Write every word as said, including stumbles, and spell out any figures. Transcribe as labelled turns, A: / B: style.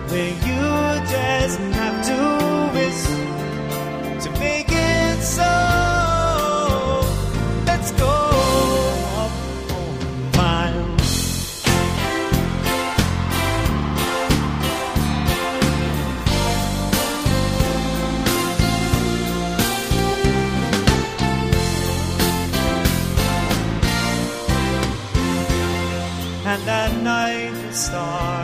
A: where you just have to wish to make it so. Let's go up on miles. And at night the stars